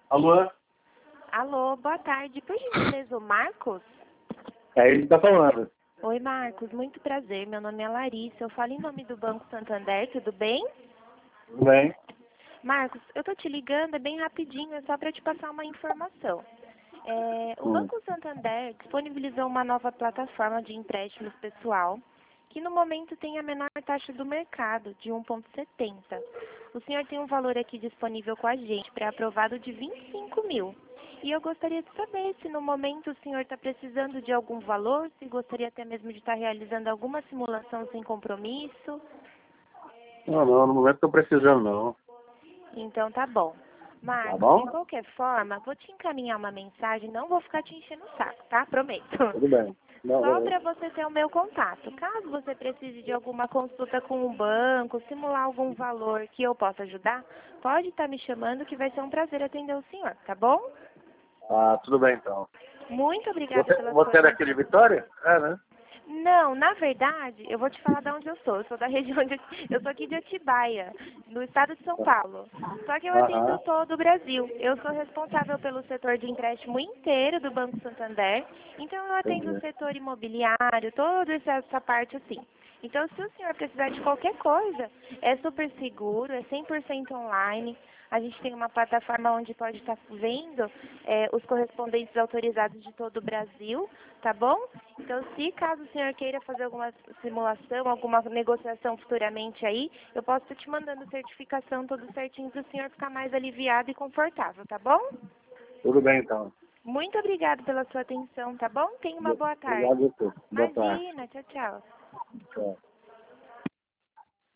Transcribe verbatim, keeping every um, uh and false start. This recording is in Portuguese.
Alô? Alô, boa tarde. Por gentileza, o Marcos? É ele que tá falando. Oi, Marcos. Muito prazer. Meu nome é Larissa. Eu falo em nome do Banco Santander. Tudo bem? Tudo bem? Marcos, eu tô te ligando, é bem rapidinho, é só para te passar uma informação. É, o Hum. Banco Santander disponibilizou uma nova plataforma de empréstimos pessoal, que no momento tem a menor taxa do mercado, de um vírgula setenta. O senhor tem um valor aqui disponível com a gente, pré-aprovado de vinte e cinco mil. E eu gostaria de saber se no momento o senhor está precisando de algum valor, se gostaria até mesmo de estar realizando alguma simulação sem compromisso. Não, não, no momento estou precisando não. Então tá bom. Tá Marcos, de bom? qualquer forma, vou te encaminhar uma mensagem, não vou ficar te enchendo o saco, tá? Prometo. Tudo bem. Não, Só é, para você ter o meu contato. Caso você precise de alguma consulta com o banco, simular algum valor que eu possa ajudar, pode estar me chamando que vai ser um prazer atender o senhor, tá bom? ah, tudo bem então. Muito obrigada Você, pela sua você é daqui de atenção. Vitória? É, né? Não, na verdade, eu vou te falar de onde eu sou. Eu sou da região de... Eu sou aqui de Atibaia, no estado de São Paulo. Só que eu atendo Aham, todo o Brasil. Eu sou responsável pelo setor de empréstimo inteiro do Banco Santander. Então, eu atendo o entendi. setor imobiliário, toda essa essa parte assim. Então, se o senhor precisar de qualquer coisa, é super seguro, é cem por cento online. A gente tem uma plataforma onde pode estar vendo é, os correspondentes autorizados de todo o Brasil, tá bom? Então, se caso o senhor queira fazer alguma simulação, alguma negociação futuramente aí, eu posso estar te mandando certificação tudo certinho para o senhor ficar mais aliviado e confortável, tá bom? Tudo bem então. Muito obrigada pela sua atenção, tá bom? Tenha uma boa tarde. Obrigado a você. Boa tarde. Imagina, tchau, tchau. Tchau.